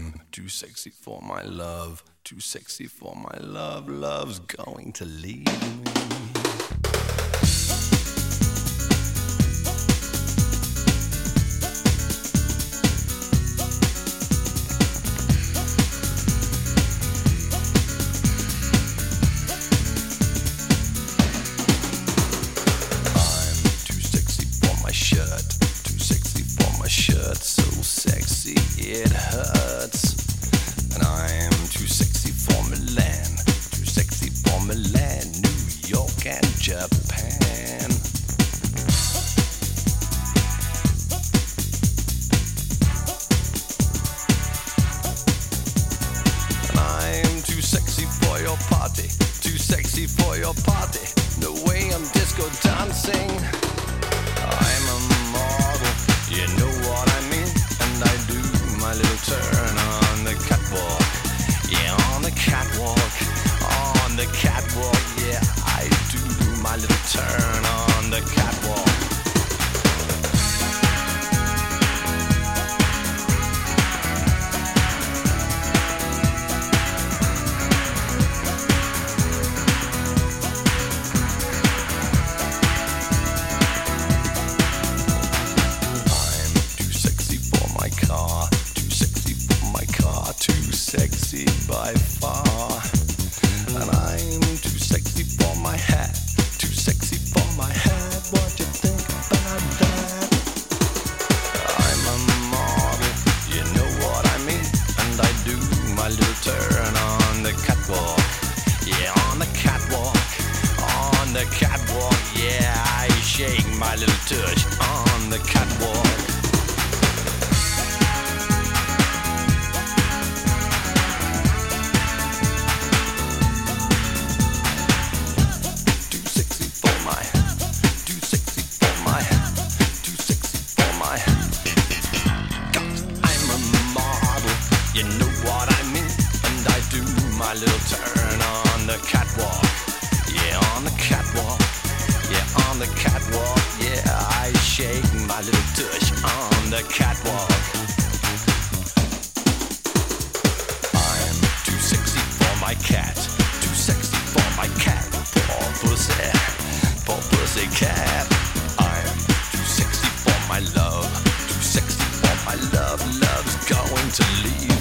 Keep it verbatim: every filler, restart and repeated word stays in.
I'm too sexy for my love, too sexy for my love, love's going to leave me. Shirt so sexy it hurts, and I'm too sexy for Milan, too sexy for Milan, New York and Japan. And I'm too sexy for your party, too sexy for your party, no way I'm disco dancing. I'm a model, you know what I mean, and I do my little turn on the catwalk, yeah, on the catwalk, on the catwalk, yeah, I do my little turn on the catwalk. Sexy by far, and I'm too sexy for my hat, too sexy for my hat. What do you think about that? I'm a model, you know what I mean, and I do my little turn on the catwalk, yeah, on the catwalk, on the catwalk, yeah, I shake my little tush on the catwalk. You know what I mean, and I do my little turn on the catwalk, yeah, on the catwalk, yeah, on the catwalk, yeah, I shake my little tush on the catwalk. I'm too sexy for my cat, too sexy for my cat, poor pussy, poor pussy cat. I'm too sexy for my love, too sexy for my love, love's going to leave